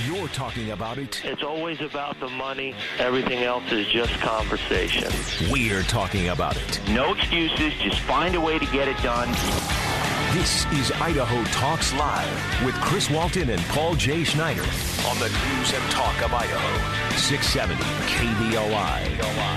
You're talking about it. It's always about the money. Everything else is just conversation. We're talking about it. No excuses. Just find a way to get it done. This is Idaho Talks Live with Chris Walton and Paul J. Schneider on the News and Talk of Idaho. 670 KBOI.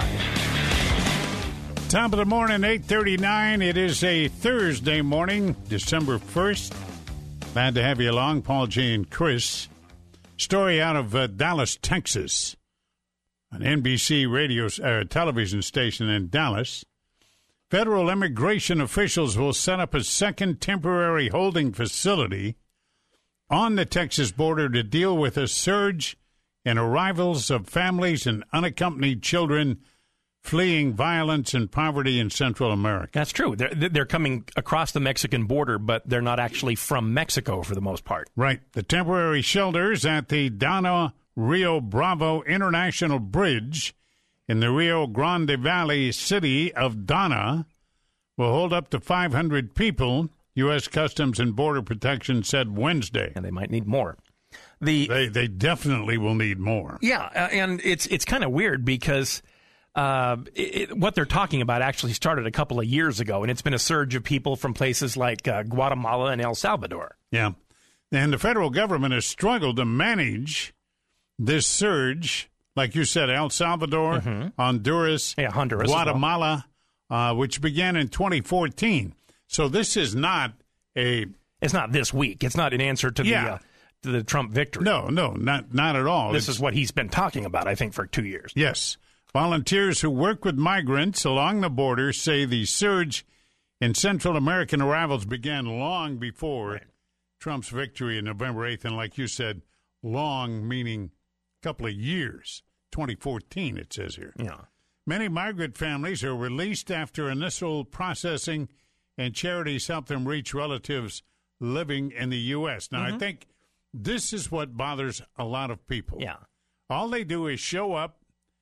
Top of the morning, 8:39. It is a Thursday morning, December 1st. Glad to have you along, Paul J. and Chris. Story out of Dallas, Texas. An NBC radio television station in Dallas. Federal immigration officials will set up a second temporary holding facility on the Texas border to deal with a surge in arrivals of families and unaccompanied children fleeing violence and poverty in Central America. That's true. They're coming across the Mexican border, but they're not actually from Mexico for the most part. Right. The temporary shelters at the Dana Rio Bravo International Bridge in the Rio Grande Valley city of Dana will hold up to 500 people, U.S. Customs and Border Protection said Wednesday. And they might need more. They definitely will need more. Yeah, and it's kind of weird because what they're talking about actually started a couple of years ago, and it's been a surge of people from places like Guatemala and El Salvador. Yeah, and the federal government has struggled to manage this surge, like you said, El Salvador, Honduras, Guatemala, which began in 2014. So this is not It's not this week. It's not an answer to the Trump victory. No, not at all. This is what he's been talking about, I think, for 2 years. Yes. Volunteers who work with migrants along the border say the surge in Central American arrivals began long before Trump's victory on November 8th. And like you said, long meaning a couple of years. 2014, it says here. Yeah. Many migrant families are released after initial processing, and charities help them reach relatives living in the U.S. Now, I think this is what bothers a lot of people. Yeah. All they do is show up.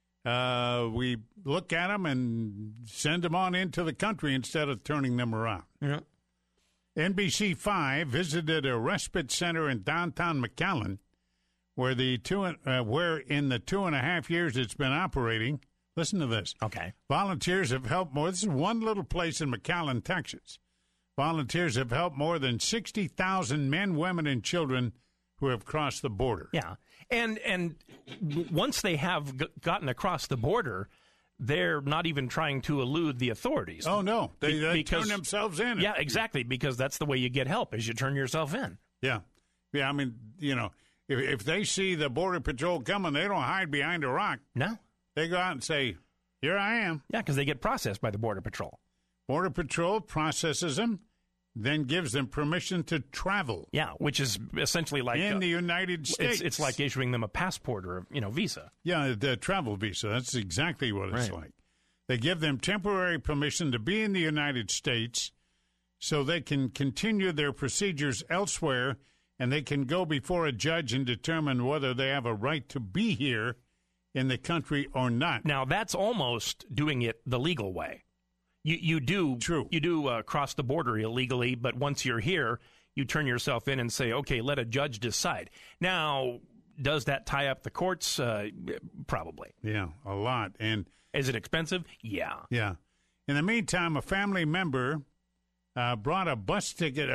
We look at them and send them on into the country instead of turning them around. Yeah. NBC5 visited a respite center in downtown McAllen, where in the 2.5 years it's been operating. Listen to this. Okay. Volunteers have helped more. This is one little place in McAllen, Texas. Volunteers have helped more than 60,000 men, women, and children who have crossed the border. Yeah. And once they have gotten across the border, they're not even trying to elude the authorities. Oh, no. They turn themselves in. Yeah, exactly, because that's the way you get help, is you turn yourself in. Yeah. Yeah, I mean, if they see the Border Patrol coming, they don't hide behind a rock. No. They go out and say, here I am. Yeah, because they get processed by the Border Patrol. Border Patrol processes them, then gives them permission to travel. Yeah, which is essentially like in the United States. It's like issuing them a passport or a visa. Yeah, the travel visa. That's exactly what it's like. They give them temporary permission to be in the United States so they can continue their procedures elsewhere, and they can go before a judge and determine whether they have a right to be here in the country or not. Now, that's almost doing it the legal way. You do cross the border illegally, but once you're here, you turn yourself in and say, okay, let a judge decide. Now, does that tie up the courts? Probably. Yeah, a lot. And is it expensive? Yeah. Yeah. In the meantime, a family member bought a bus ticket,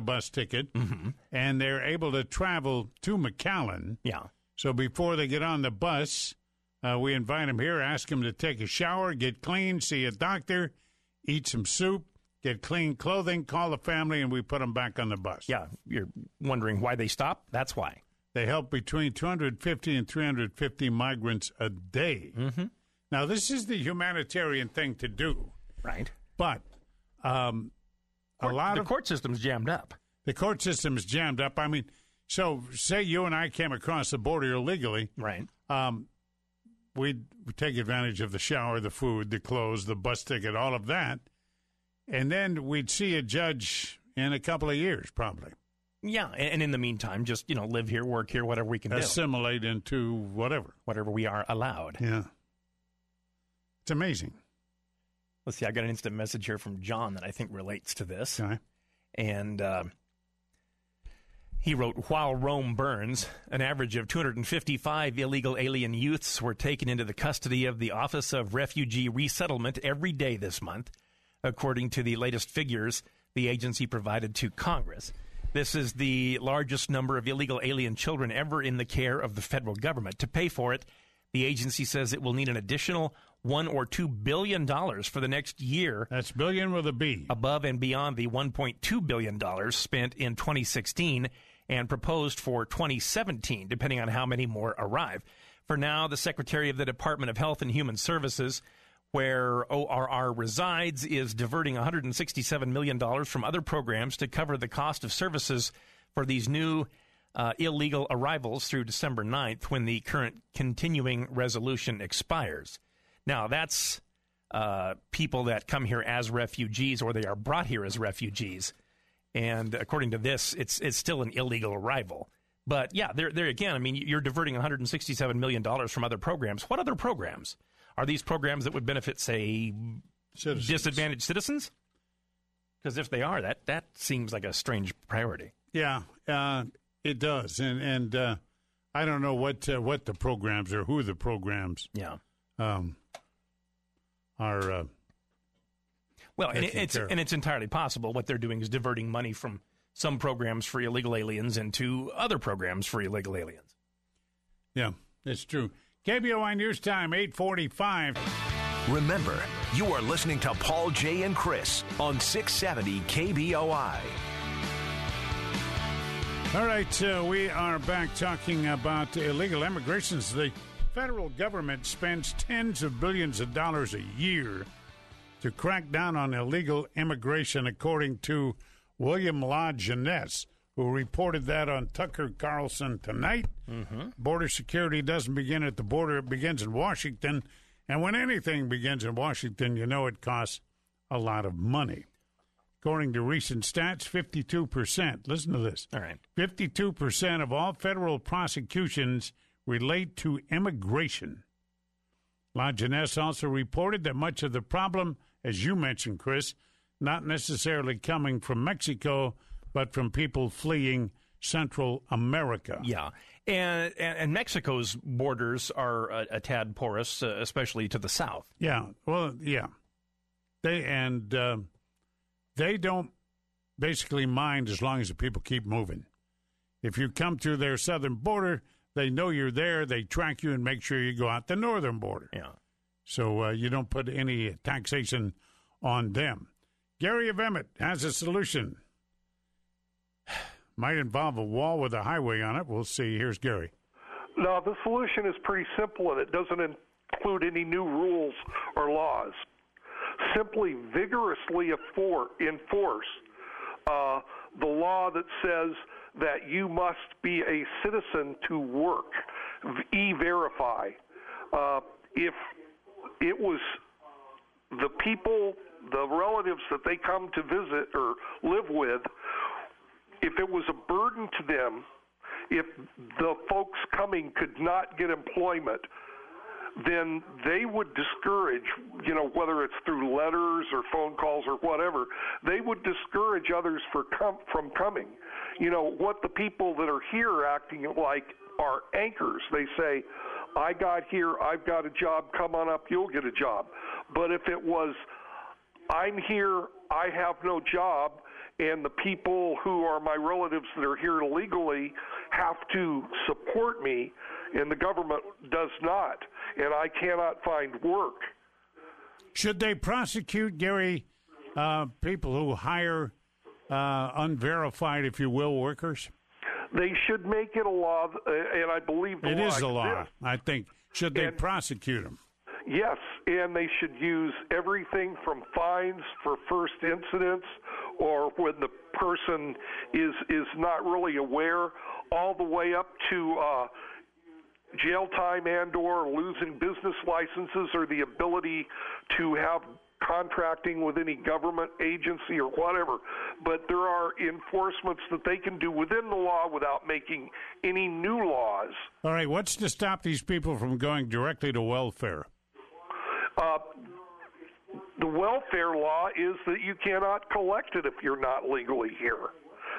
and they're able to travel to McAllen. Yeah. So before they get on the bus, we invite them here, ask them to take a shower, get clean, see a doctor, eat some soup, get clean clothing, call the family, and we put them back on the bus. Yeah, you're wondering why they stop? That's why. They help between 250 and 350 migrants a day. Mm-hmm. Now, this is the humanitarian thing to do. Right. But the court system's jammed up. The court system's jammed up. I mean, so say you and I came across the border illegally. Right. We'd take advantage of the shower, the food, the clothes, the bus ticket, all of that. And then we'd see a judge in a couple of years, probably. Yeah, and in the meantime, just, live here, work here, whatever we can assimilate into whatever. Whatever we are allowed. Yeah. It's amazing. Let's see, I got an instant message here from John that I think relates to this. Okay. And He wrote, while Rome burns, an average of 255 illegal alien youths were taken into the custody of the Office of Refugee Resettlement every day this month, according to the latest figures the agency provided to Congress. This is the largest number of illegal alien children ever in the care of the federal government. To pay for it, the agency says it will need an additional $1 or $2 billion for the next year. That's billion with a B. Above and beyond the $1.2 billion spent in 2016 and proposed for 2017, depending on how many more arrive. For now, the Secretary of the Department of Health and Human Services, where ORR resides, is diverting $167 million from other programs to cover the cost of services for these new illegal arrivals through December 9th, when the current continuing resolution expires. Now, that's people that come here as refugees, or they are brought here as refugees. And according to this, it's still an illegal arrival. But, yeah, there again, I mean, you're diverting $167 million from other programs. What other programs? Are these programs that would benefit, say, disadvantaged citizens? Because if they are, that seems like a strange priority. Yeah, it does. And I don't know what the programs or who the programs are. Well, and it's entirely possible what they're doing is diverting money from some programs for illegal aliens into other programs for illegal aliens. Yeah, that's true. KBOI News Time, 8:45. Remember, you are listening to Paul, Jay, and Chris on 670 KBOI. All right, we are back talking about illegal immigration. The federal government spends tens of billions of dollars a year to crack down on illegal immigration, according to William LaJeunesse, who reported that on Tucker Carlson tonight. Mm-hmm. Border security doesn't begin at the border. It begins in Washington. And when anything begins in Washington, you know it costs a lot of money. According to recent stats, 52%. Listen to this. All right. 52% of all federal prosecutions relate to immigration. LaJeunesse also reported that much of the problem, as you mentioned, Chris, not necessarily coming from Mexico, but from people fleeing Central America. Yeah, and Mexico's borders are a tad porous, especially to the south. Yeah, well, yeah. They don't basically mind as long as the people keep moving. If you come to their southern border, they know you're there. They track you and make sure you go out the northern border. Yeah. So you don't put any taxation on them. Gary of Emmett has a solution. Might involve a wall with a highway on it. We'll see. Here's Gary. No, the solution is pretty simple, and it doesn't include any new rules or laws. Simply vigorously enforce the law that says that you must be a citizen to work, E-Verify. If it was the people, the relatives that they come to visit or live with, if it was a burden to them, if the folks coming could not get employment, then they would discourage, whether it's through letters or phone calls or whatever, they would discourage others from coming. What the people that are here acting like are anchors. They say, I got here, I've got a job, come on up, you'll get a job. But if it was, I'm here, I have no job, and the people who are my relatives that are here illegally have to support me, and the government does not, and I cannot find work. Should they prosecute, Gary, people who hire unverified, if you will, workers? They should make it a law, and I believe the law is a law, I think. Should they prosecute them? Yes, and they should use everything from fines for first incidents or when the person is not really aware, all the way up to jail time and or losing business licenses or the ability to have contracting with any government agency or whatever. But there are enforcements that they can do within the law without making any new laws. All right, what's to stop these people from going directly to welfare? The welfare law is that you cannot collect it if you're not legally here.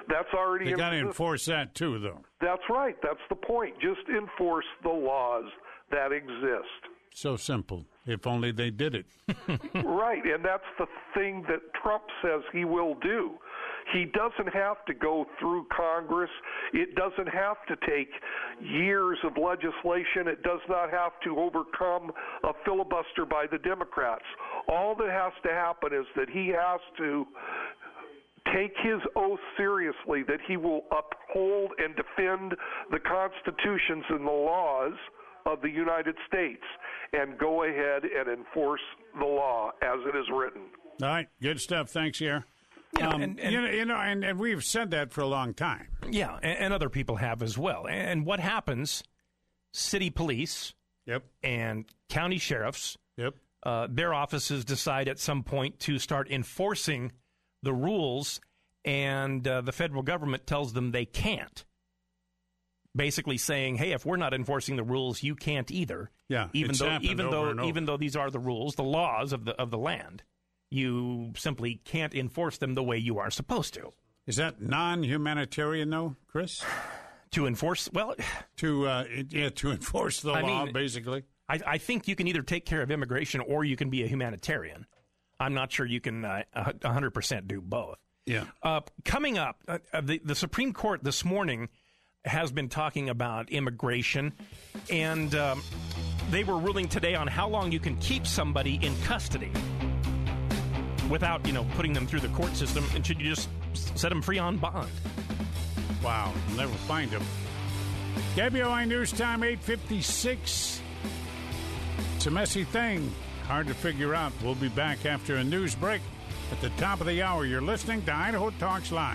That's already They got to enforce that too, though. That's right. That's the point. Just enforce the laws that exist. So simple. If only they did it. Right, and that's the thing that Trump says he will do. He doesn't have to go through Congress. It doesn't have to take years of legislation. It does not have to overcome a filibuster by the Democrats. All that has to happen is that he has to take his oath seriously that he will uphold and defend the constitutions and the laws of the United States and go ahead and enforce the law as it is written. All right, good stuff. Thanks, Pierre. Yeah, and we've said that for a long time. Yeah, and other people have as well. And what happens, city police and county sheriffs, their offices decide at some point to start enforcing the rules, and the federal government tells them they can't. Basically saying, hey, if we're not enforcing the rules, you can't either. Yeah, even though these are the rules, the laws of the land, you simply can't enforce them the way you are supposed to. Is that non-humanitarian, though, Chris? To enforce, to enforce the law, basically. I think you can either take care of immigration or you can be a humanitarian. I'm not sure you can 100% do both. Yeah. Coming up, the Supreme Court this morning has been talking about immigration, and they were ruling today on how long you can keep somebody in custody without, putting them through the court system, and should you just set them free on bond? Wow, you'll never find them. KBOI News Time, 8:56. It's a messy thing. Hard to figure out. We'll be back after a news break. At the top of the hour, you're listening to Idaho Talks Live.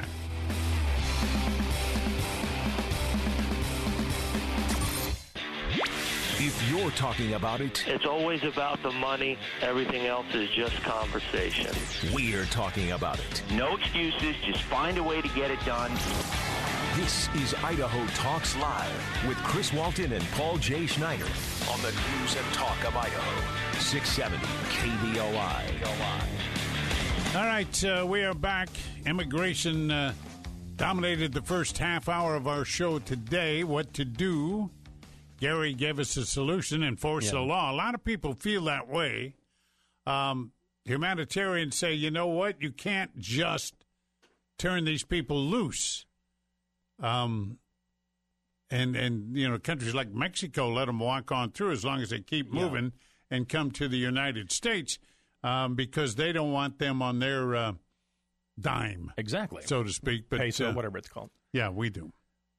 If you're talking about it, it's always about the money. Everything else is just conversation. We're talking about it. No excuses. Just find a way to get it done. This is Idaho Talks Live with Chris Walton and Paul J. Schneider on the News and Talk of Idaho, 670 KBOI. All right, we are back. Immigration dominated the first half hour of our show today. What to do? Gary gave us a solution, enforce the law. A lot of people feel that way. Humanitarians say, you know what? You can't just turn these people loose. And countries like Mexico let them walk on through as long as they keep moving and come to the United States because they don't want them on their dime. Exactly. So to speak. But, peso, whatever it's called. Yeah, we do.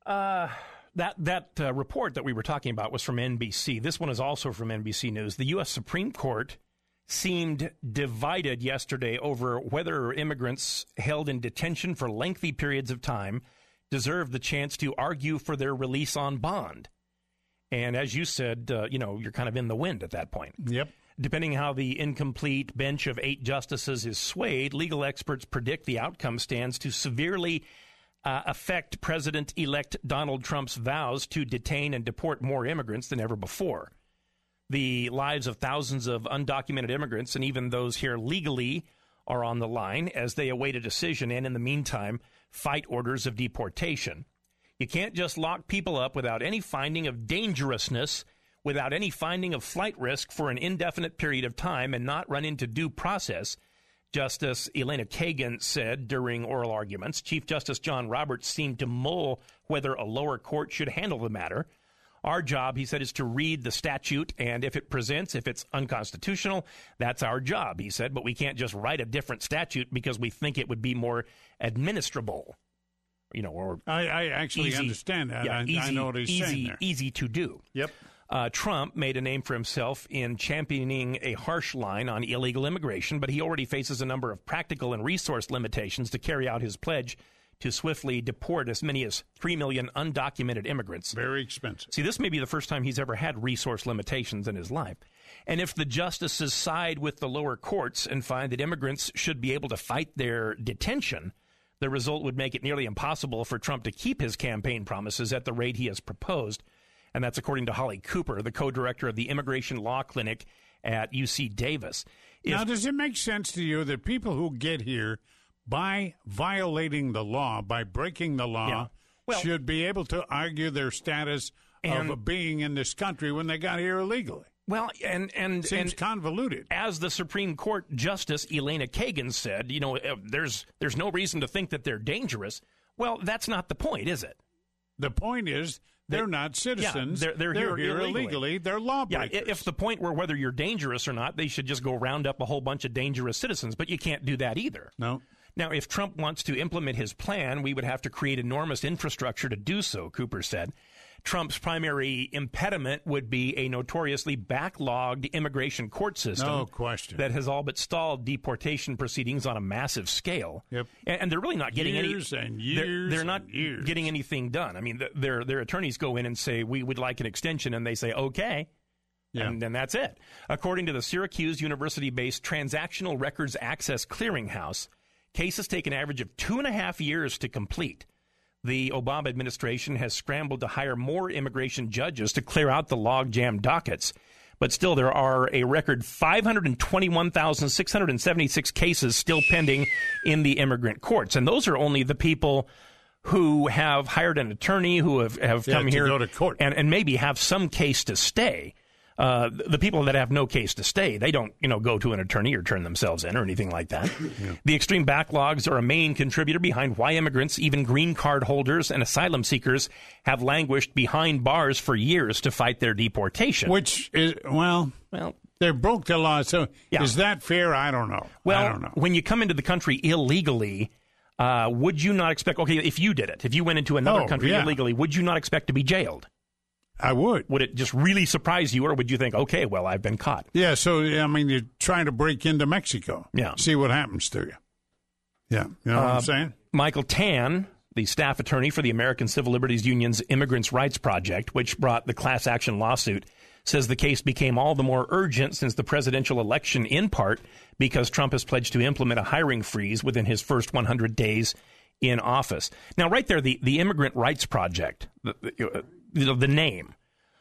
That report that we were talking about was from NBC. This one is also from NBC News. The U.S. Supreme Court seemed divided yesterday over whether immigrants held in detention for lengthy periods of time deserve the chance to argue for their release on bond. And as you said, you're kind of in the wind at that point. Yep. Depending how the incomplete bench of 8 justices is swayed, legal experts predict the outcome stands to severely affect President-elect Donald Trump's vows to detain and deport more immigrants than ever before. The lives of thousands of undocumented immigrants, and even those here legally, are on the line as they await a decision and, in the meantime, fight orders of deportation. You can't just lock people up without any finding of dangerousness, without any finding of flight risk for an indefinite period of time and not run into due process, Justice Elena Kagan said during oral arguments. Chief Justice John Roberts seemed to mull whether a lower court should handle the matter. Our job, he said, is to read the statute, and if it's unconstitutional, that's our job, he said. But we can't just write a different statute because we think it would be more administrable. I actually understand that. Yeah, I know what he's saying there. Easy to do. Yep. Trump made a name for himself in championing a harsh line on illegal immigration, but he already faces a number of practical and resource limitations to carry out his pledge to swiftly deport as many as 3 million undocumented immigrants. Very expensive. See, this may be the first time he's ever had resource limitations in his life. And if the justices side with the lower courts and find that immigrants should be able to fight their detention, the result would make it nearly impossible for Trump to keep his campaign promises at the rate he has proposed. And that's according to Holly Cooper, the co-director of the Immigration Law Clinic at UC Davis. Now, does it make sense to you that people who get here by violating the law, by breaking the law, should be able to argue their status of being in this country when they got here illegally. Well, and seems convoluted. As the Supreme Court Justice Elena Kagan said, there's no reason to think that they're dangerous. Well, that's not the point, is it? The point is they're not citizens. Yeah, they're here illegally. They're lawbreakers. Yeah, if the point were whether you're dangerous or not, they should just go round up a whole bunch of dangerous citizens. But you can't do that either. No. Now, if Trump wants to implement his plan, we would have to create enormous infrastructure to do so, Cooper said. Trump's primary impediment would be a notoriously backlogged immigration court system. No question. That has all but stalled deportation proceedings on a massive scale. Yep. And they're really not getting they're not getting anything done. I mean, their attorneys go in and say, we would like an extension, and they say, okay. Yeah. And then that's it. According to the Syracuse University-based Transactional Records Access Clearinghouse, cases take an average of 2.5 years to complete. The Obama administration has scrambled to hire more immigration judges to clear out the log-jammed dockets. But still, there are a record 521,676 cases still pending in the immigrant courts. And those are only the people who have hired an attorney, who have come here to go to court. And maybe have some case to stay. The people that have no case to stay, they don't, go to an attorney or turn themselves in or anything like that. Yeah. The extreme backlogs are a main contributor behind why immigrants, even green card holders and asylum seekers, have languished behind bars for years to fight their deportation. Which is, well, they broke the law. So is that fair? I don't know. Well, I don't know. When you come into the country illegally, would you not expect, if you did it, if you went into another country illegally, would you not expect to be jailed? I would. Would it just really surprise you, or would you think, okay, well, I've been caught? Yeah, so, you're trying to break into Mexico. Yeah. See what happens to you. Yeah, you know what I'm saying? Michael Tan, the staff attorney for the American Civil Liberties Union's Immigrants' Rights Project, which brought the class action lawsuit, says the case became all the more urgent since the presidential election, in part because Trump has pledged to implement a hiring freeze within his first 100 days in office. Now, right there, the Immigrant Rights Project, the name.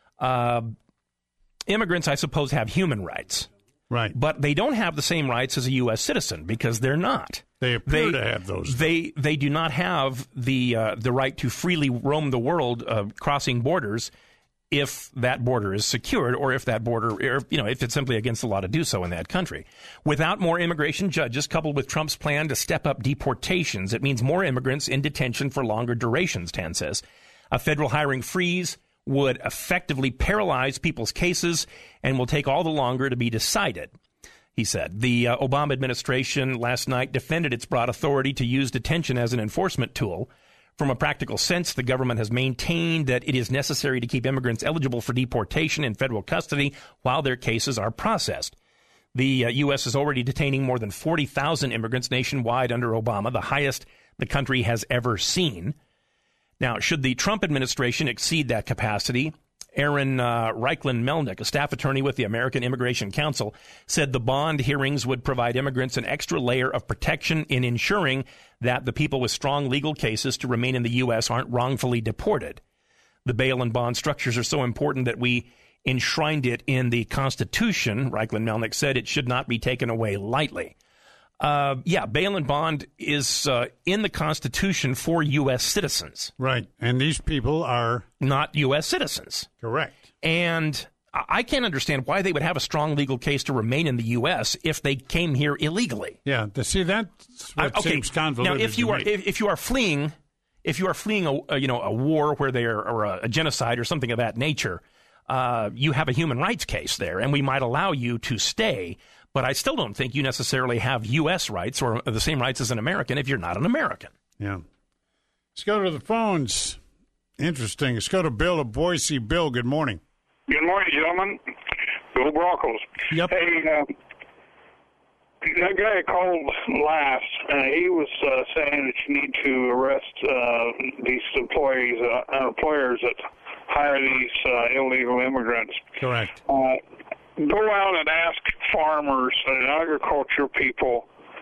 Immigrants, I suppose, have human rights. Right. But they don't have the same rights as a U.S. citizen because they're not. They appear to have those. They do not have the right to freely roam the world, crossing borders, if that border is secured or if that border, if it's simply against the law to do so in that country. Without more immigration judges, coupled with Trump's plan to step up deportations, it means more immigrants in detention for longer durations, Tan says. A federal hiring freeze would effectively paralyze people's cases and will take all the longer to be decided, he said. The Obama administration last night defended its broad authority to use detention as an enforcement tool. From a practical sense, the government has maintained that it is necessary to keep immigrants eligible for deportation in federal custody while their cases are processed. The U.S. is already detaining more than 40,000 immigrants nationwide under Obama, the highest the country has ever seen. Now, should the Trump administration exceed that capacity, Aaron Reichlin-Melnick, a staff attorney with the American Immigration Council, said the bond hearings would provide immigrants an extra layer of protection in ensuring that the people with strong legal cases to remain in the U.S. aren't wrongfully deported. The bail and bond structures are so important that we enshrined it in the Constitution. Reichlin-Melnick said it should not be taken away lightly. Bail and bond is in the Constitution for U.S. citizens. Right. And these people are not U.S. citizens. Correct. And I can't understand why they would have a strong legal case to remain in the U.S. if they came here illegally. Yeah. See, that's what seems convoluted. Now, if you are fleeing a war where they are, or a genocide or something of that nature, you have a human rights case there, and we might allow you to stay. But I still don't think you necessarily have U.S. rights or the same rights as an American if you're not an American. Yeah. Let's go to the phones. Interesting. Let's go to Bill of Boise. Bill, good morning. Good morning, gentlemen. Bill Brockles. Yep. Hey, that guy called last, he was saying that you need to arrest these employers that hire these illegal immigrants. Correct. Go out and ask farmers and agriculture people,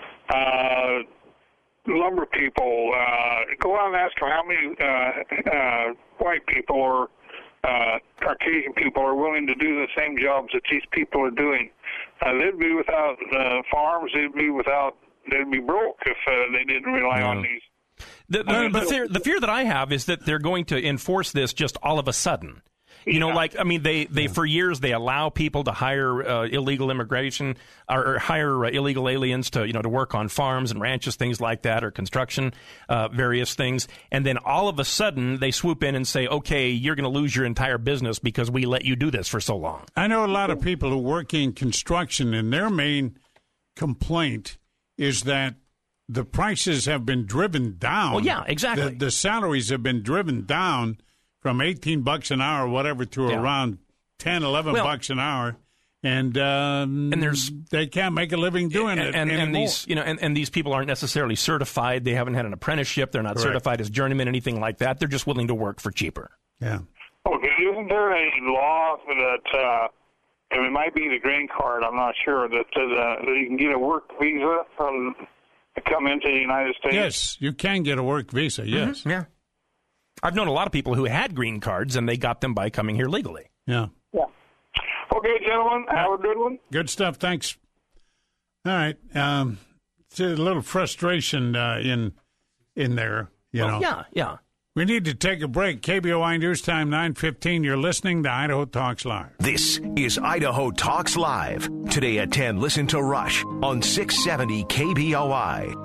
lumber people, go out and ask them how many white people or Caucasian people are willing to do the same jobs that these people are doing. They'd be without farms, they'd be without they'd be broke if they didn't rely on these. The fear that I have is that they're going to enforce this just all of a sudden. You know, like, I mean, they for years, they allow people to hire illegal immigration or hire illegal aliens to work on farms and ranches, things like that, or construction, various things. And then all of a sudden, they swoop in and say, okay, you're going to lose your entire business because we let you do this for so long. I know a lot of people who work in construction, and their main complaint is that the prices have been driven down. Well, yeah, exactly. The salaries have been driven down from $18 an hour or whatever to around $10, $11 an hour, and they can't make a living doing it anymore. And these and these people aren't necessarily certified. They haven't had an apprenticeship. They're not certified as journeymen, anything like that. They're just willing to work for cheaper. Yeah. Okay, isn't there a law that and it might be the green card? I'm not sure that you can get a work visa to come into the United States. Yes, you can get a work visa. Yes. Mm-hmm. Yeah. I've known a lot of people who had green cards, and they got them by coming here legally. Yeah. Okay, gentlemen, have a good one. Good stuff. Thanks. All right. It's a little frustration in there, you know. Yeah. We need to take a break. KBOI News Time, 9:15. You're listening to Idaho Talks Live. This is Idaho Talks Live. Today at 10, listen to Rush on 670 KBOI.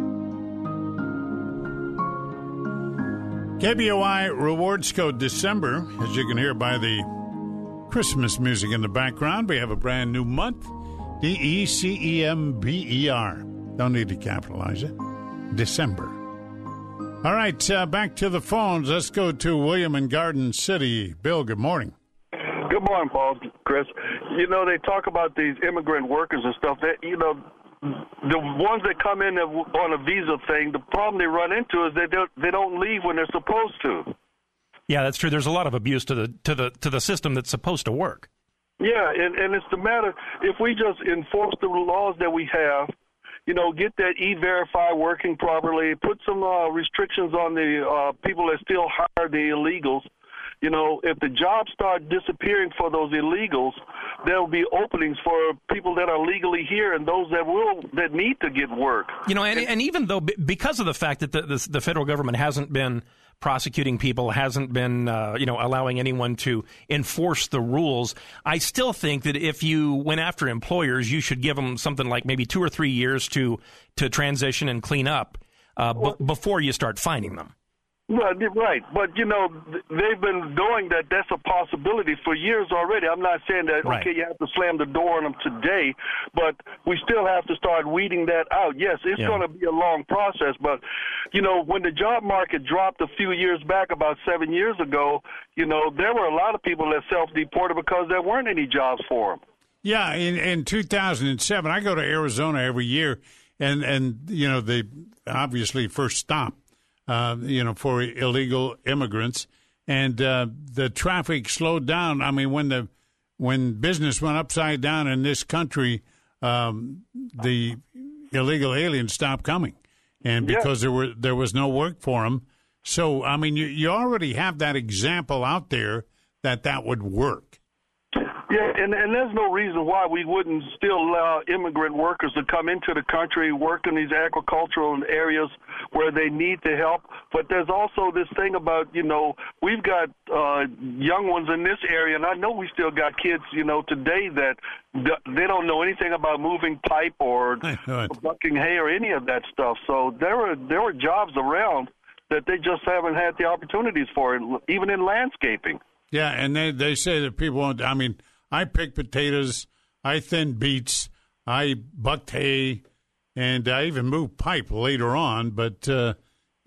KBOI rewards code December, as you can hear by the Christmas music in the background. We have a brand new month, December. Don't need to capitalize it. December. All right, back to the phones. Let's go to William in Garden City. Bill, good morning. Good morning, Paul, Chris. You know, they talk about these immigrant workers and stuff. That the ones that come in on a visa thing, the problem they run into is they don't leave when they're supposed to. Yeah, that's true. There's a lot of abuse to the system that's supposed to work. Yeah, and it's the matter, if we just enforce the laws that we have, get that E-Verify working properly, put some restrictions on the people that still hire the illegals. If the jobs start disappearing for those illegals, there will be openings for people that are legally here and those that need to get work. And even though, because of the fact that the federal government hasn't been prosecuting people, hasn't been, allowing anyone to enforce the rules, I still think that if you went after employers, you should give them something like maybe 2 or 3 years to transition and clean up before you start fining them. Right. But, they've been doing that. That's a possibility for years already. I'm not saying that, okay, you have to slam the door on them today, but we still have to start weeding that out. Yes, it's going to be a long process, but, when the job market dropped a few years back, about 7 years ago, there were a lot of people that self-deported because there weren't any jobs for them. Yeah, in 2007, I go to Arizona every year, and they obviously first stop. For illegal immigrants, and the traffic slowed down. I mean, when business went upside down in this country, the illegal aliens stopped coming, and because there was no work for them. So, I mean, you already have that example out there that would work. Yeah, and there's no reason why we wouldn't still allow immigrant workers to come into the country, work in these agricultural areas where they need the help. But there's also this thing about, we've got young ones in this area, and I know we still got kids, today that they don't know anything about moving pipe or bucking hay or any of that stuff. So there were jobs around that they just haven't had the opportunities for, even in landscaping. Yeah, and they say that people won't. I mean, I pick potatoes, I thin beets, I bucked hay, and I even moved pipe later on. But it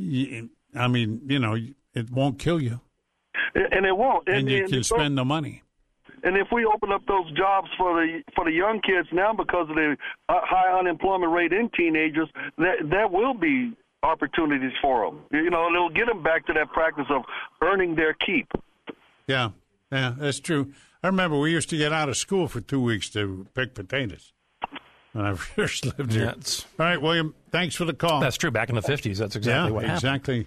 won't kill you, and it won't, and you can spend the money. And if we open up those jobs for the young kids now, because of the high unemployment rate in teenagers, there will be opportunities for them. It'll get them back to that practice of earning their keep. Yeah, that's true. I remember we used to get out of school for 2 weeks to pick potatoes when I first lived here. All right, William, thanks for the call. That's true. Back in the 50s, that's exactly what happened. Exactly.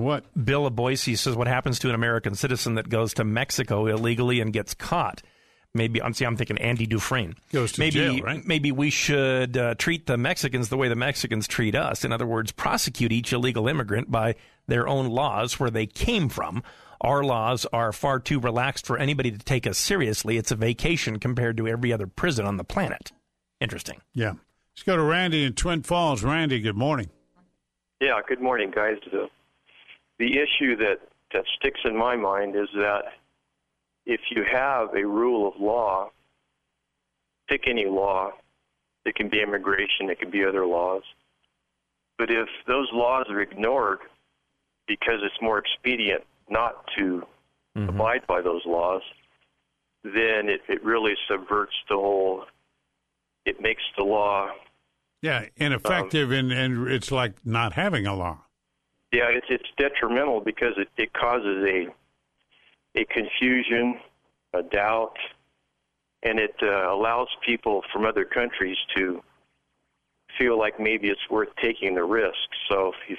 Bill of Boise says, what happens to an American citizen that goes to Mexico illegally and gets caught? Maybe I'm thinking Andy Dufresne. Goes to jail, right? Maybe we should treat the Mexicans the way the Mexicans treat us. In other words, prosecute each illegal immigrant by their own laws where they came from. Our laws are far too relaxed for anybody to take us seriously. It's a vacation compared to every other prison on the planet. Interesting. Yeah. Let's go to Randy in Twin Falls. Randy, good morning. Yeah, good morning, guys. The issue that sticks in my mind is that if you have a rule of law, pick any law, it can be immigration, it can be other laws, but if those laws are ignored because it's more expedient not to abide by those laws, then it really subverts the whole, it makes the law... Yeah, ineffective, and it's like not having a law. Yeah, it's detrimental because it causes a confusion, a doubt, and it allows people from other countries to feel like maybe it's worth taking the risk. So if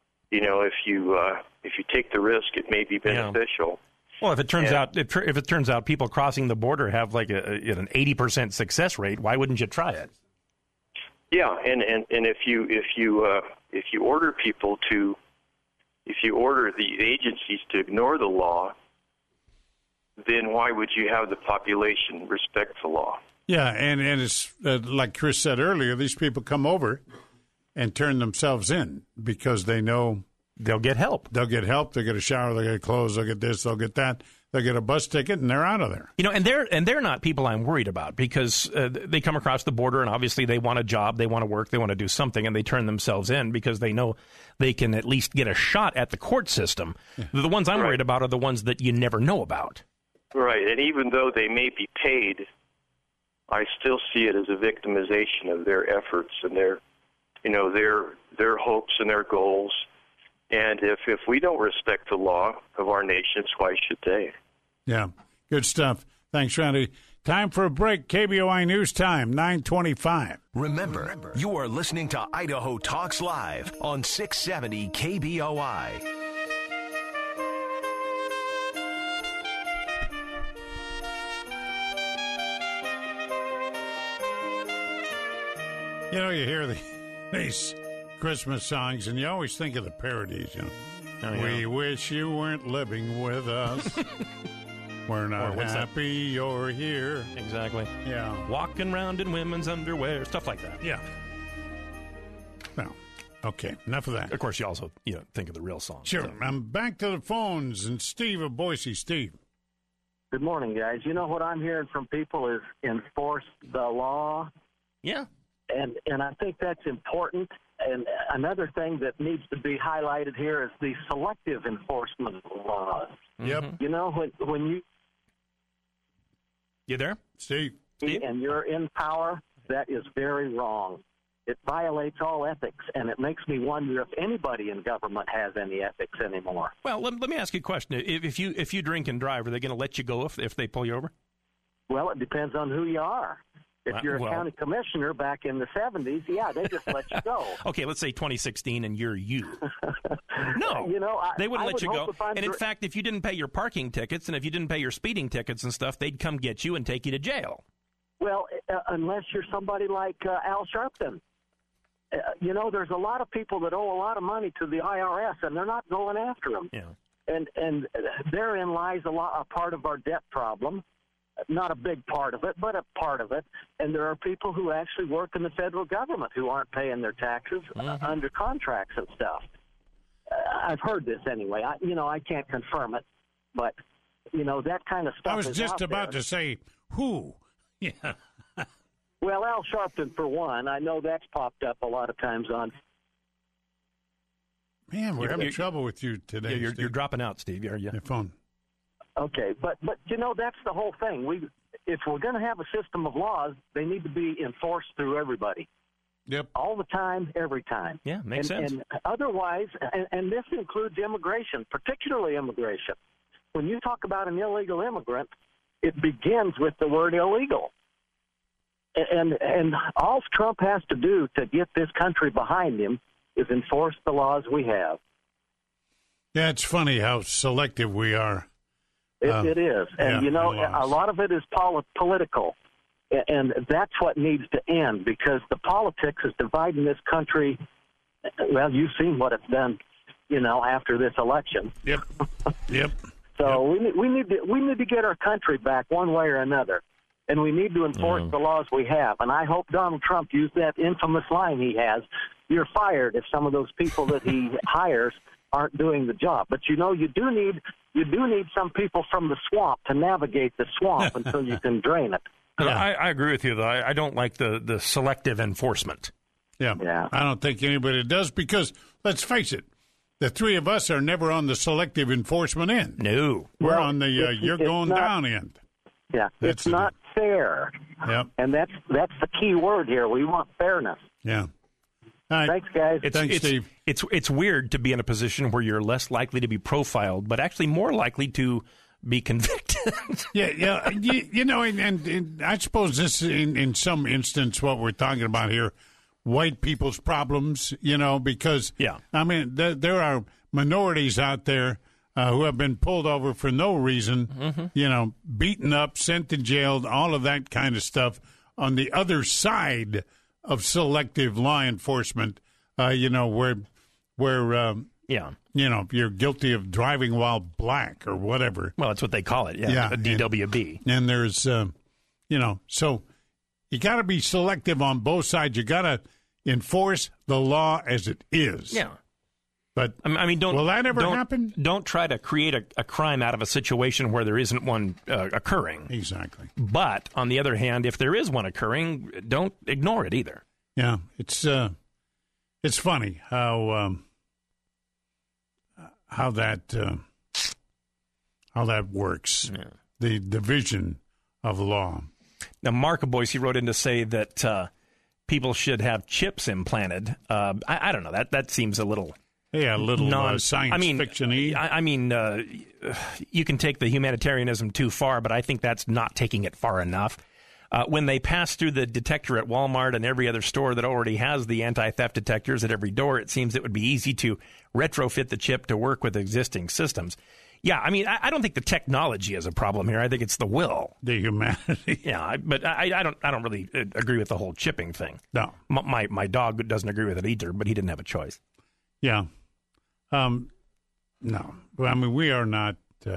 you take the risk, it may be beneficial. Yeah. Well, if it turns out people crossing the border have like an 80% success rate, why wouldn't you try it? Yeah, and if you order people to, if you order the agencies to ignore the law, then why would you have the population respect the law? Yeah, and it's like Chris said earlier, these people come over and turn themselves in because they know they'll get help. They'll get help. They'll get a shower. They'll get clothes. They'll get this. They'll get that. They'll get a bus ticket, and they're out of there. And they're not people I'm worried about because they come across the border, and obviously they want a job, they want to work, they want to do something, and they turn themselves in because they know they can at least get a shot at the court system. Yeah. The ones I'm worried about are the ones that you never know about. Right, and even though they may be paid, I still see it as a victimization of their efforts and their hopes and their goals. And if we don't respect the law of our nations, why should they? Yeah, good stuff. Thanks, Randy. Time for a break. KBOI News Time, 9:25. Remember, you are listening to Idaho Talks Live on 670 KBOI. You know, you hear these Christmas songs, and you always think of the parodies, you know. Oh, yeah. We wish you weren't living with us. We're not happy you're here. Exactly. Yeah. Walking around in women's underwear, stuff like that. Yeah. Well, okay, enough of that. Of course, you also think of the real song. Sure. So. I'm back to the phones, and Steve of Boise. Steve. Good morning, guys. You know what I'm hearing from people is enforce the law. Yeah. And I think that's important. And another thing that needs to be highlighted here is the selective enforcement of the laws. Yep. You know, when you... You there? Steve? And you're in power, that is very wrong. It violates all ethics, and it makes me wonder if anybody in government has any ethics anymore. Well, let me ask you a question. If you drink and drive, are they going to let you go if they pull you over? Well, it depends on who you are. If you're a county commissioner back in the 70s, yeah, they just let you go. Okay, let's say 2016 and you're you. No, they wouldn't let you go. And in fact, if you didn't pay your parking tickets and if you didn't pay your speeding tickets and stuff, they'd come get you and take you to jail. Well, unless you're somebody like Al Sharpton. There's a lot of people that owe a lot of money to the IRS, and they're not going after them. Yeah. And therein lies a part of our debt problem. Not a big part of it, but a part of it. And there are people who actually work in the federal government who aren't paying their taxes under contracts and stuff. I've heard this anyway. I can't confirm it, but, that kind of stuff I was just about to say, who? Yeah. Well, Al Sharpton, for one. I know that's popped up a lot of times on. Man, we're having trouble with you today. Yeah, you're dropping out, Steve. Are you? Your phone. Okay, but that's the whole thing. If we're going to have a system of laws, they need to be enforced through everybody. Yep. All the time, every time. Yeah, makes sense. And otherwise, and this includes immigration, particularly immigration. When you talk about an illegal immigrant, it begins with the word illegal. And all Trump has to do to get this country behind him is enforce the laws we have. Yeah, it's funny how selective we are It is. And, a lot of it is political. And that's what needs to end, because the politics is dividing this country. Well, you've seen what it's done, after this election. Yep. So we need to get our country back one way or another, and we need to enforce the laws we have. And I hope Donald Trump used that infamous line he has: "You're fired if some of those people that he hires aren't doing the job." But you do need some people from the swamp to navigate the swamp until you can drain it. Yeah. I agree with you, though. I don't like the selective enforcement. Yeah. I don't think anybody does, because, let's face it, the three of us are never on the selective enforcement end. No. We're on the you're going down end. Yeah, it's not fair. Yep. And that's the key word here. We want fairness. Yeah. All right. Thanks, guys. Thanks, Steve. It's weird to be in a position where you're less likely to be profiled, but actually more likely to be convicted. Yeah. And I suppose this, in some instance, what we're talking about here, white people's problems, because, I mean, there are minorities out there who have been pulled over for no reason, beaten up, sent to jail, all of that kind of stuff on the other side of selective law enforcement, where you're guilty of driving while black or whatever. Well, that's what they call it, a DWB. And there's, so you got to be selective on both sides. You got to enforce the law as it is. Yeah. But I mean, will that ever happen? Don't try to create a crime out of a situation where there isn't one occurring. Exactly. But on the other hand, if there is one occurring, don't ignore it either. Yeah, it's funny how that works. Yeah. The division of law. Now, Mark of Boise wrote in to say that people should have chips implanted. I don't know. That seems a little. Yeah, a little science fiction-y. I mean, you can take the humanitarianism too far, but I think that's not taking it far enough. When they pass through the detector at Walmart and every other store that already has the anti-theft detectors at every door, it seems it would be easy to retrofit the chip to work with existing systems. Yeah, I mean, I don't think the technology is a problem here. I think it's the will, the humanity. Yeah, but I don't really agree with the whole chipping thing. No, my dog doesn't agree with it either, but he didn't have a choice. Yeah, no. Well, I mean, we are not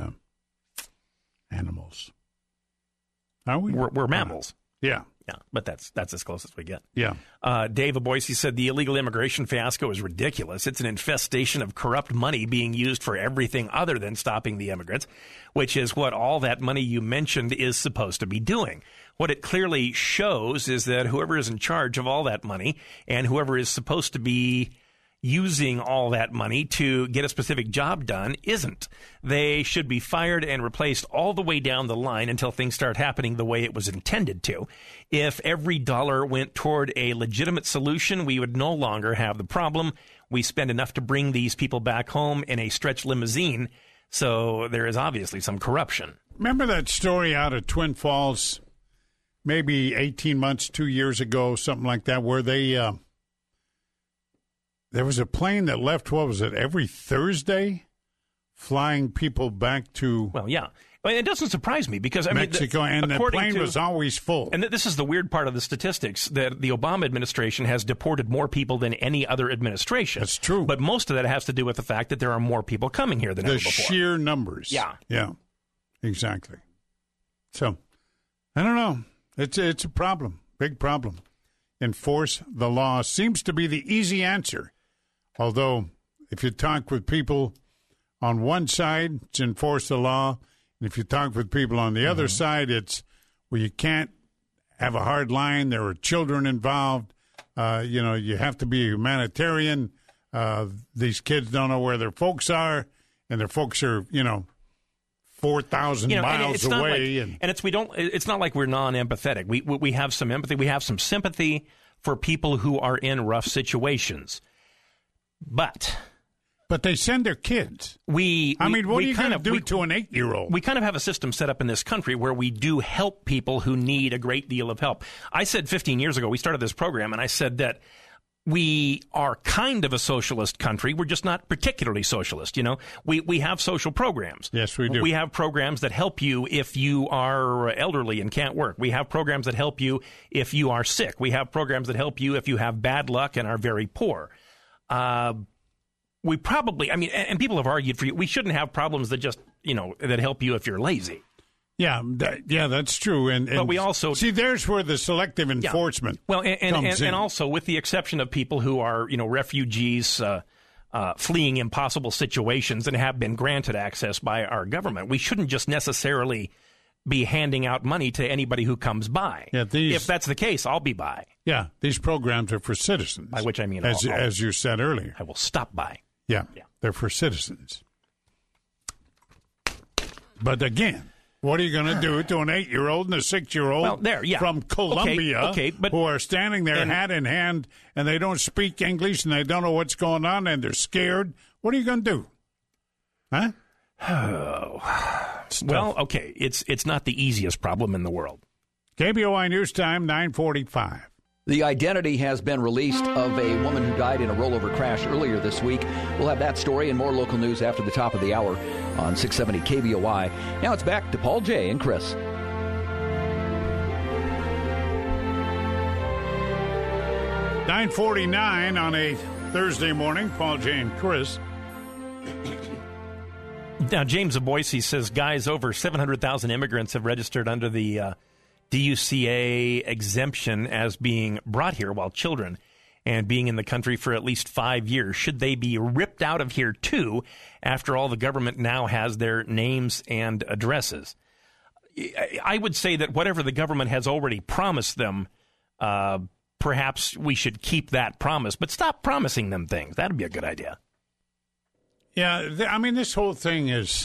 animals, are we? We're mammals. Yeah. Yeah, but that's as close as we get. Yeah. Dave of Boise said the illegal immigration fiasco is ridiculous. It's an infestation of corrupt money being used for everything other than stopping the immigrants, which is what all that money you mentioned is supposed to be doing. What it clearly shows is that whoever is in charge of all that money and whoever is supposed to be using all that money to get a specific job done isn't. They should be fired and replaced all the way down the line until things start happening the way it was intended to. If every dollar went toward a legitimate solution, we would no longer have the problem. We spend enough to bring these people back home in a stretch limousine, so there is obviously some corruption. Remember that story out of Twin Falls, maybe 18 months, 2 years ago, something like that, where they... There was a plane that left, what was it, every Thursday, flying people back to... Well, yeah. Well, it doesn't surprise me because, Mexico, and the plane was always full. And this is the weird part of the statistics, that the Obama administration has deported more people than any other administration. That's true. But most of that has to do with the fact that there are more people coming here than ever before. The sheer numbers. Yeah. Yeah, exactly. So, I don't know. It's a problem, big problem. Enforce the law seems to be the easy answer. Although, if you talk with people on one side, it's enforce the law. And if you talk with people on the other side, it's, well, you can't have a hard line. There are children involved. You have to be a humanitarian. These kids don't know where their folks are, and their folks are, 4,000 miles away. It's not like we're non-empathetic. We have some empathy. We have some sympathy for people who are in rough situations. But they send their kids. What are you going to do to an 8-year-old? We kind of have a system set up in this country where we do help people who need a great deal of help. I said 15 years ago, we started this program, and I said that we are kind of a socialist country. We're just not particularly socialist. You know, we have social programs. Yes, we do. We have programs that help you if you are elderly and can't work. We have programs that help you if you are sick. We have programs that help you if you have bad luck and are very poor. We probably, I mean, and people have argued for you, we shouldn't have problems that just, you know, that help you if you're lazy. Yeah, that's true. But we also see, there's where the selective enforcement. Yeah. Well, and also with the exception of people who are, you know, refugees fleeing impossible situations and have been granted access by our government, we shouldn't just necessarily be handing out money to anybody who comes by. Yeah, if that's the case, I'll be by. Yeah, these programs are for citizens. By which I mean, as you said earlier, I will stop by. Yeah, they're for citizens. But again, what are you going to do to an 8-year-old and a 6-year-old from Colombia who are standing there hat in hand and they don't speak English and they don't know what's going on and they're scared? What are you going to do? Huh? Well, okay, it's not the easiest problem in the world. KBOI News Time, 9:45. The identity has been released of a woman who died in a rollover crash earlier this week. We'll have that story and more local news after the top of the hour on 670 KBOI. Now it's back to Paul J. and Chris. $9:49 on a Thursday morning. Paul J. and Chris. Now, James of Boise says, guys, over 700,000 immigrants have registered under the DUCA exemption as being brought here while children and being in the country for at least 5 years. Should they be ripped out of here, too, after all the government now has their names and addresses? I would say that whatever the government has already promised them, perhaps we should keep that promise, but stop promising them things. That would be a good idea. Yeah, I mean, this whole thing is...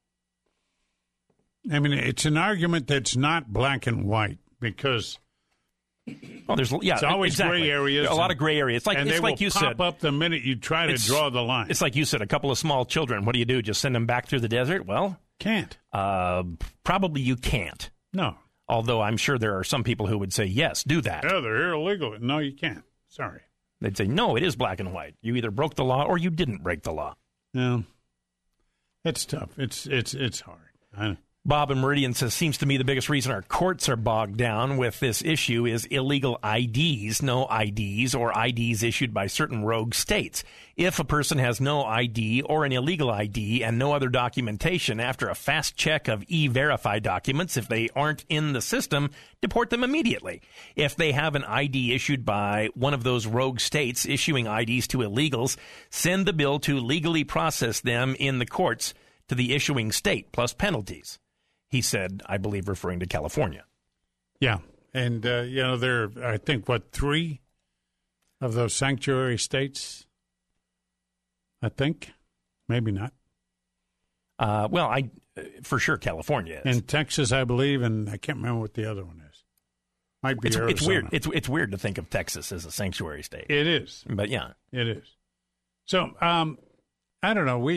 I mean, it's an argument that's not black and white because it's always gray areas. A lot of gray areas. It's like you said. Pop up the minute you try to draw the line. It's like you said, a couple of small children. What do? Just send them back through the desert? Well, can't. Probably you can't. No. Although I'm sure there are some people who would say, yes, do that. Yeah, they're here illegally. No, you can't. Sorry. They'd say, no, it is black and white. You either broke the law or you didn't break the law. No. It's tough. It's hard. I know. Bob in Meridian says, seems to me the biggest reason our courts are bogged down with this issue is illegal IDs, no IDs, or IDs issued by certain rogue states. If a person has no ID or an illegal ID and no other documentation, after a fast check of E-Verify documents, if they aren't in the system, deport them immediately. If they have an ID issued by one of those rogue states issuing IDs to illegals, send the bill to legally process them in the courts to the issuing state, plus penalties. He said, I believe, referring to California. Yeah. And, there are, I think, 3 of those sanctuary states? I think. Maybe not. For sure, California is. And Texas, I believe, and I can't remember what the other one is. Might be Arizona. It's weird. It's weird to think of Texas as a sanctuary state. It is. But, yeah. It is. So, I don't know.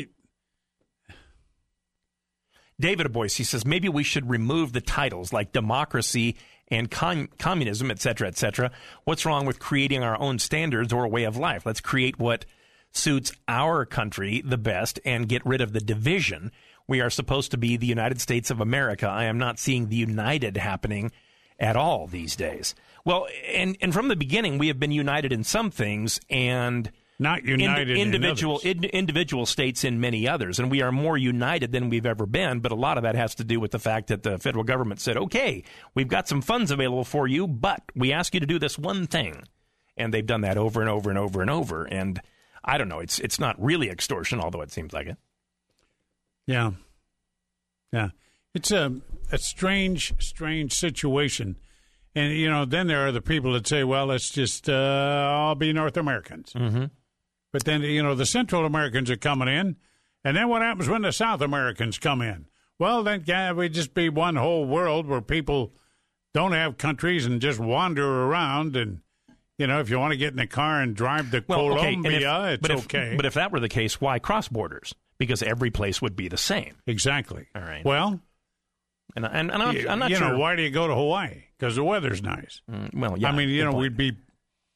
David of Boise says, maybe we should remove the titles like democracy and communism, et cetera, et cetera. What's wrong with creating our own standards or a way of life? Let's create what suits our country the best and get rid of the division. We are supposed to be the United States of America. I am not seeing the united happening at all these days. Well, and from the beginning, we have been united in some things and... Not united individual states in many others, and we are more united than we've ever been, but a lot of that has to do with the fact that the federal government said, okay, we've got some funds available for you, but we ask you to do this one thing. And they've done that over and over and over and over, and I don't know, it's not really extortion, although it seems like it. Yeah. Yeah. It's a strange situation. And, then there are the people that say, well, let's just all be North Americans. Mm-hmm. But then, the Central Americans are coming in. And then what happens when the South Americans come in? Well, then we just be one whole world where people don't have countries and just wander around. And, if you want to get in the car and drive to Colombia, it's okay. But if that were the case, why cross borders? Because every place would be the same. Exactly. All right. Well... And I'm not sure. Why do you go to Hawaii? Because the weather's nice. Well, yeah. I mean, we'd be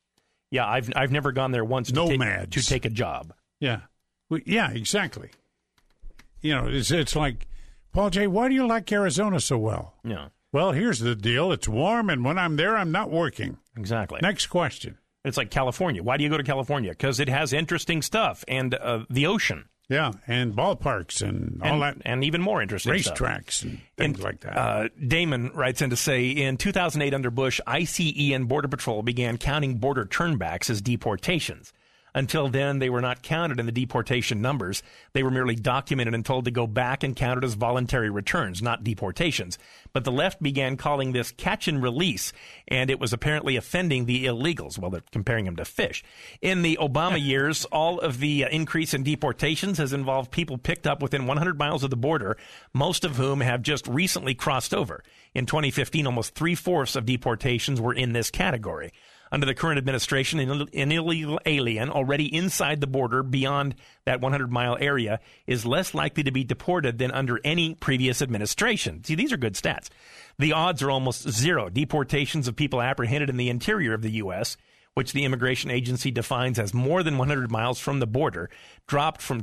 Yeah, I've never gone there once to take a job. Yeah. Yeah, exactly. You know, it's like, Paul J., why do you like Arizona so well? Yeah. Well, here's the deal. It's warm, and when I'm there, I'm not working. Exactly. Next question. It's like California. Why do you go to California? Because it has interesting stuff and the ocean. Yeah, and ballparks and all that. And even more interesting racetracks stuff. and things like that. Damon writes in to say, in 2008 under Bush, ICE and Border Patrol began counting border turnbacks as deportations. Until then, they were not counted in the deportation numbers. They were merely documented and told to go back and counted as voluntary returns, not deportations. But the left began calling this catch and release, and it was apparently offending the illegals. Well, they're comparing them to fish. In the Obama years, all of the increase in deportations has involved people picked up within 100 miles of the border, most of whom have just recently crossed over. In 2015, almost 3/4 of deportations were in this category. Under the current administration, an illegal alien already inside the border beyond that 100-mile area is less likely to be deported than under any previous administration. See, these are good stats. The odds are almost zero. Deportations of people apprehended in the interior of the U.S., which the immigration agency defines as more than 100 miles from the border, dropped from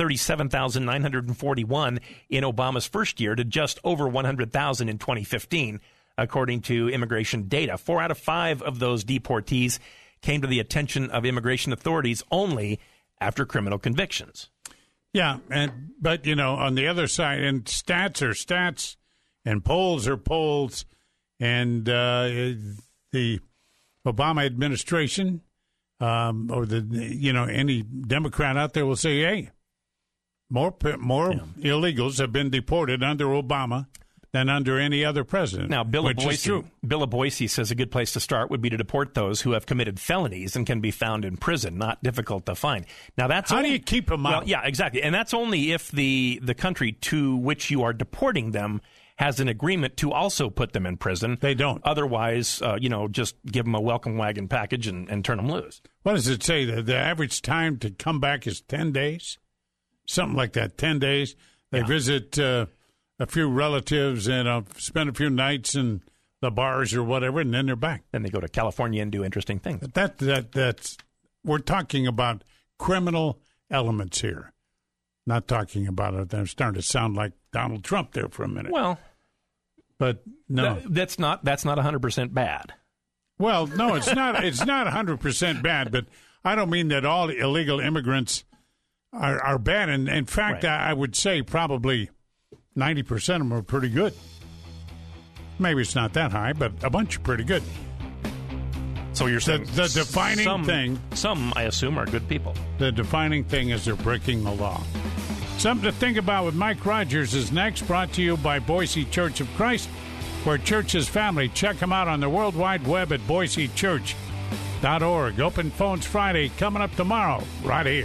237,941 in Obama's first year to just over 100,000 in 2015. According to immigration data, 4 out of 5 of those deportees came to the attention of immigration authorities only after criminal convictions. Yeah, but, you know, on the other side, and stats are stats, and polls are polls, and the Obama administration or any Democrat out there will say, hey, more illegals have been deported under Obama than under any other president. Now, Bill Boise says a good place to start would be to deport those who have committed felonies and can be found in prison, not difficult to find. Now, that's how do you keep them out? Well, yeah, exactly, and that's only if the country to which you are deporting them has an agreement to also put them in prison. They don't. Otherwise, just give them a welcome wagon package and turn them loose. What does it say? The average time to come back is 10 days? Something like that, 10 days. They visit a few relatives and spend a few nights in the bars or whatever, and then they're back. Then they go to California and do interesting things. That's we're talking about criminal elements here. Not talking about it. I'm starting to sound like Donald Trump there for a minute. Well, but no, that's not 100% bad. Well, no, it's not. It's not 100% bad. But I don't mean that all illegal immigrants are bad. And in fact, right. I would say probably 90% of them are pretty good. Maybe it's not that high, but a bunch are pretty good. So you're saying the defining thing... Some, I assume, are good people. The defining thing is they're breaking the law. Something to think about with Mike Rogers is next, brought to you by Boise Church of Christ, where church is family. Check them out on the World Wide Web at boisechurch.org. Open Phones Friday coming up tomorrow, right here.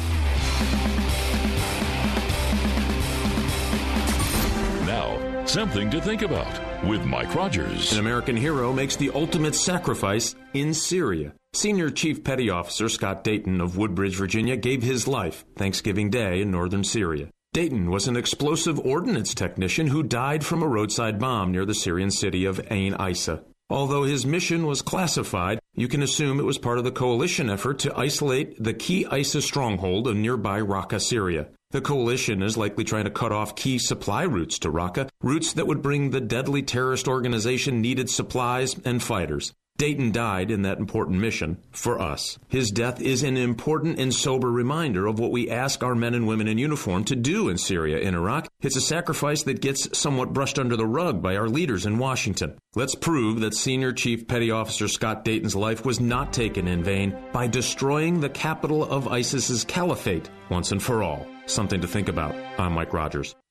Now, something to think about with Mike Rogers. An American hero makes the ultimate sacrifice in Syria. Senior Chief Petty Officer Scott Dayton of Woodbridge, Virginia, gave his life Thanksgiving Day in northern Syria. Dayton was an explosive ordnance technician who died from a roadside bomb near the Syrian city of Ain Issa. Although his mission was classified, you can assume it was part of the coalition effort to isolate the key ISIS stronghold in nearby Raqqa, Syria. The coalition is likely trying to cut off key supply routes to Raqqa, routes that would bring the deadly terrorist organization needed supplies and fighters. Dayton died in that important mission for us. His death is an important and sober reminder of what we ask our men and women in uniform to do in Syria and Iraq. It's a sacrifice that gets somewhat brushed under the rug by our leaders in Washington. Let's prove that Senior Chief Petty Officer Scott Dayton's life was not taken in vain by destroying the capital of ISIS's caliphate once and for all. Something to think about. I'm Mike Rogers.